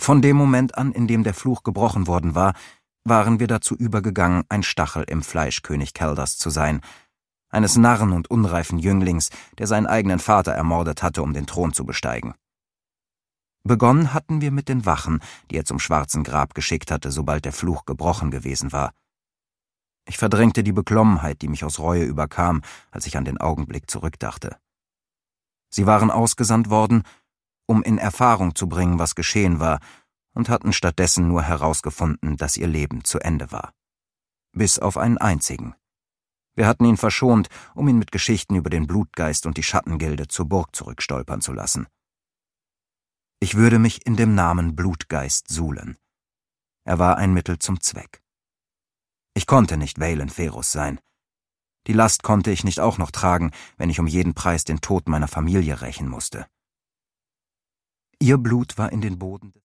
Von dem Moment an, in dem der Fluch gebrochen worden war, waren wir dazu übergegangen, ein Stachel im Fleisch König Kelders zu sein, eines Narren und unreifen Jünglings, der seinen eigenen Vater ermordet hatte, um den Thron zu besteigen. Begonnen hatten wir mit den Wachen, die er zum Schwarzen Grab geschickt hatte, sobald der Fluch gebrochen gewesen war. Ich verdrängte die Beklommenheit, die mich aus Reue überkam, als ich an den Augenblick zurückdachte. Sie waren ausgesandt worden, um in Erfahrung zu bringen, was geschehen war, und hatten stattdessen nur herausgefunden, dass ihr Leben zu Ende war. Bis auf einen einzigen. Wir hatten ihn verschont, um ihn mit Geschichten über den Blutgeist und die Schattengilde zur Burg zurückstolpern zu lassen. Ich würde mich in dem Namen Blutgeist suhlen. Er war ein Mittel zum Zweck. Ich konnte nicht Vaylin Ferus sein. Die Last konnte ich nicht auch noch tragen, wenn ich um jeden Preis den Tod meiner Familie rächen musste. Ihr Blut war in den Boden